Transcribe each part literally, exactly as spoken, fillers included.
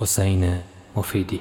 حسین مفیدی.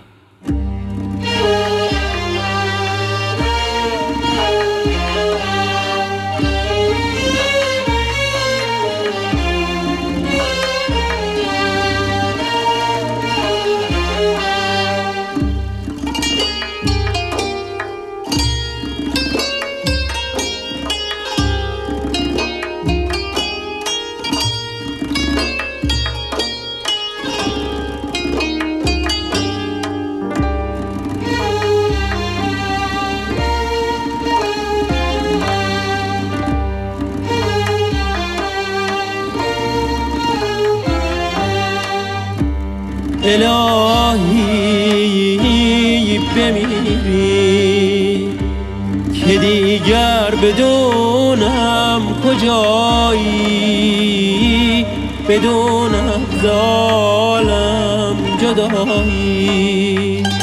الهی بمیری که دیگر بدونم کجایی، بدونم زالم جدایی.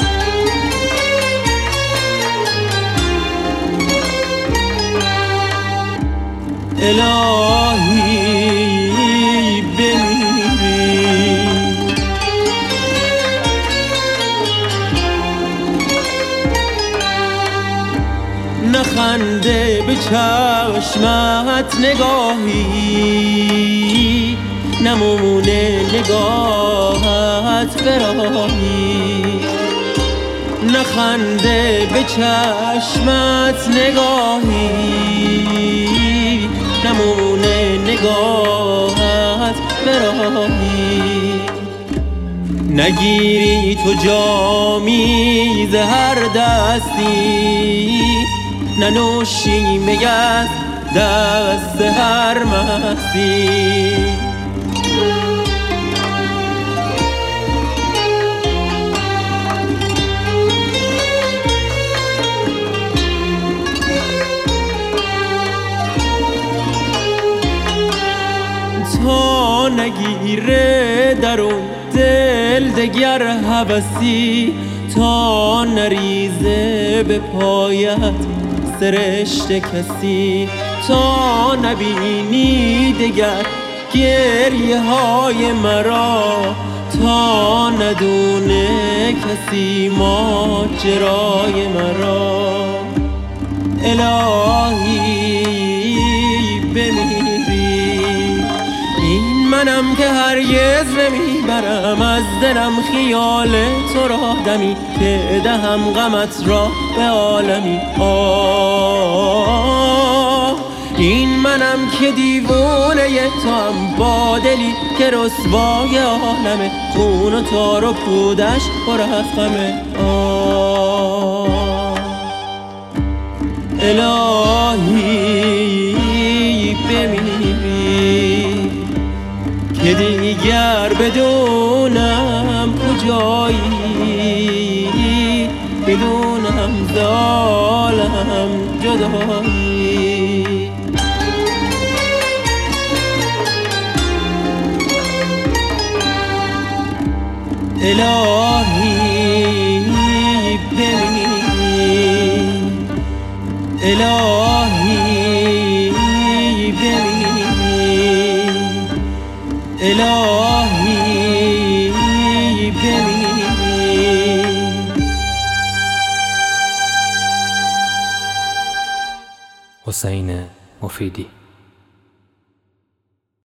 الهی بمیری نخنده به چشمت نگاهی، نمونه نگاهت فراهی. نخنده به چشمت نگاهی، نمونه نگاهت فراهی. نگیری تو جامی زهر دستی، ننوشی می از دست هر مستی. تا نگیره درون دل دگر هوسی، تا نریزه به پایت سرشت کسی، تا نبینی دگر گریه های مرا، تا ندونه کسی ماجرای مرا. الهی بمیری این منم که هرگز نمیبرم از دلم خیال تو را دمی، که دهم غمت را به عالمی. آه این منم که دیوانه تو هم با دلی که رسوای عالمه، خون و تار و پودش پر از غمه. آه الهی بمیری که دیگر بدونم کجایی، بدونم زالم جدایی. الهی بمیری الهی بمیری الهی بمیری. حسین مفیدی.